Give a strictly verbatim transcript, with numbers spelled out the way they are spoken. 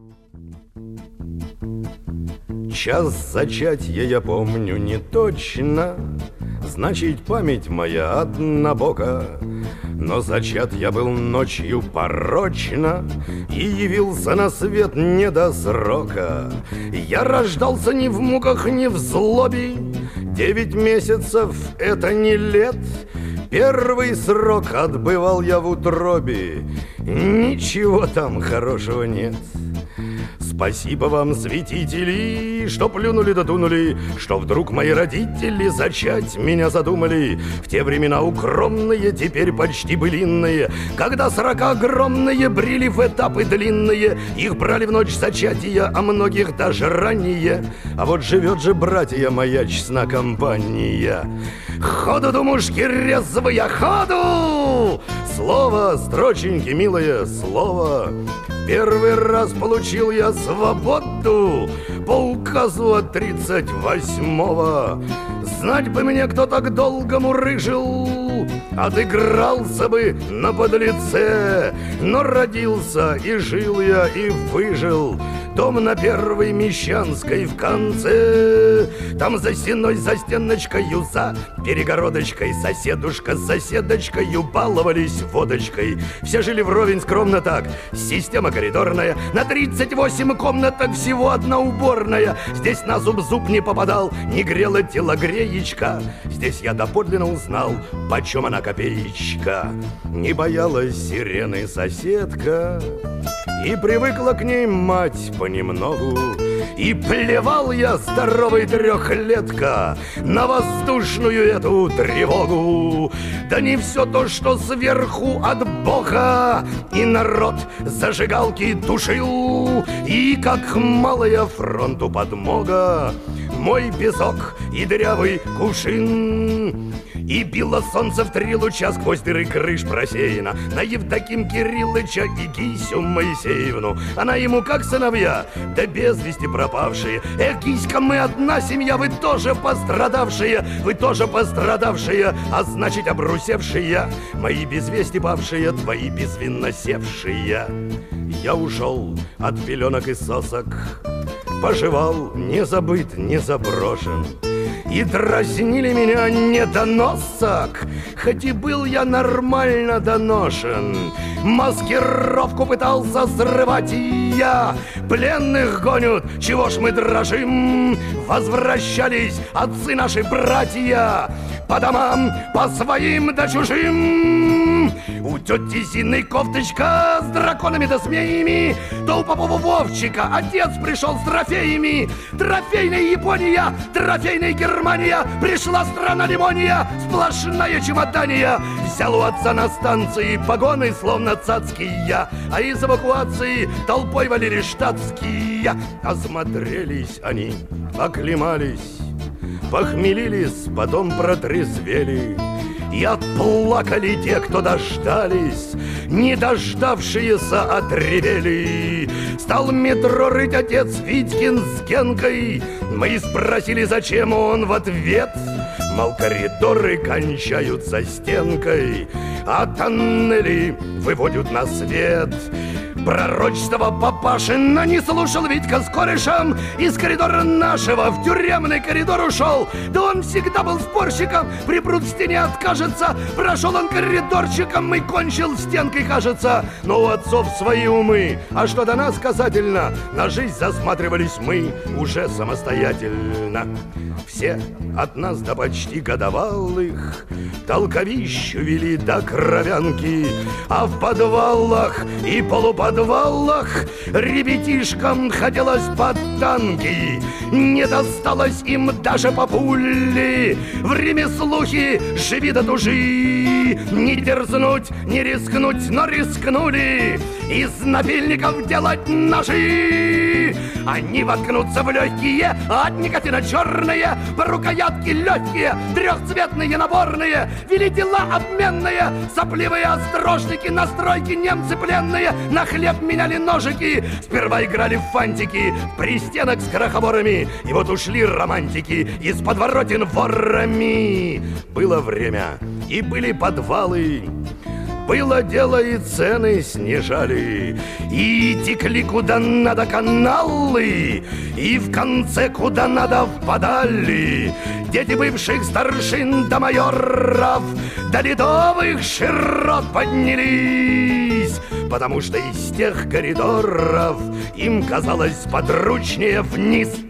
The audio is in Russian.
Час зачатья я помню не точно, значит, память моя однобока. Но зачат я был ночью порочно и явился на свет не до срока. Я рождался ни в муках, ни в злобе. Девять месяцев — это не лет. Первый срок отбывал я в утробе. Ничего там хорошего нет. Спасибо вам, святители, что плюнули да дунули, что вдруг мои родители зачать меня задумали. В те времена укромные, теперь почти былинные, когда сорока огромные брили в этапы длинные. Их брали в ночь зачатия, а многих даже ранее. А вот живет же, братья, моя честна компания. Ходу, думушки, резвые, ходу! Слово, строченьки, милое слово. Первый раз получил я свободу по указу от тридцать восьмого. Знать бы мне, кто так долго мурыжил, отыгрался бы на подлеце. Но родился и жил я, и выжил. Дом на Первой Мещанской в конце. Там за стеной, за стеночкою, за перегородочкой соседушка с соседочкою баловались водочкой. Все жили вровень скромно так, система коридорная. На тридцать восемь комнаток всего одна уборная. Здесь на зуб зуб не попадал, не грела телогреечка. Здесь я доподлинно узнал, почем она копеечка. Не боялась сирены соседка, и привыкла к ней мать понемногу. И плевал я, здоровый трехлетка, на воздушную эту тревогу. Да не все то, что сверху от Бога, и народ зажигалки тушил. И как малая фронту подмога мой песок и дырявый кувшин. И било солнце в три луча сквозь дыры крыш просеяно на Евдоким Кириллыча и Гисю Моисеевну. Она ему как сыновья, да без вести пропавшие. Эх, Гиська, мы одна семья, вы тоже пострадавшие, вы тоже пострадавшие, а значит обрусевшие. Мои без вести павшие, твои безвинно севшие. Я ушел от пеленок и сосок, поживал, не забыт, не заброшен. И дразнили меня недоносок, хоть и был я нормально доношен. Маскировку пытался срывать и я. Пленных гонят, чего ж мы дрожим? Возвращались отцы наши братья по домам, по своим да чужим. У тети Зины кофточка с драконами да змеями, то у Попова Вовчика отец пришел с трофеями. Трофейная Япония, трофейная Германия, пришла страна лимония, сплошная чемодания. Взял у отца на станции погоны, словно цацкие, а из эвакуации толпой валили штатские. Осмотрелись они, оклемались, похмелились, потом протрезвели. И отплакали те, кто дождались, не дождавшиеся отревели. Стал метро рыть отец Витькин с Генкой. Мы спросили, зачем, он в ответ: мол, коридоры кончаются стенкой, а тоннели выводят на свет. Пророчество папашина не слушал Витька с корешем, из коридора нашего в тюремный коридор ушел. Да он всегда был спорщиком, припрут в стене откажется. Прошел он коридорчиком и кончил стенкой, кажется. Но у отцов свои умы, а что до нас касательно, на жизнь засматривались мы уже самостоятельно. Все от нас до почти годовалых толковищу вели до кровянки, а в подвалах и полуподвалах ребятишкам хотелось под танки. Не досталось им даже по пуле. В ремеслухе живи да тужи. Не дерзнуть, не рискнуть, но рискнули из напильников делать ножи. Они воткнутся в легкие, от никотина черные, по рукоятки легкие, трехцветные наборные. Вели дела обменные, сопливые острожники, на стройке немцы пленные. На хлеб меняли ножики, сперва играли в фантики, при стенах с крохоборами. И вот ушли романтики из подворотен ворами. Было время, и были подвалы, Было дело, и цены снижали, и текли куда надо каналы, и в конце куда надо впадали дети бывших старшин до майоров, до ледовых широт поднялись, потому что из тех коридоров им казалось подручнее вниз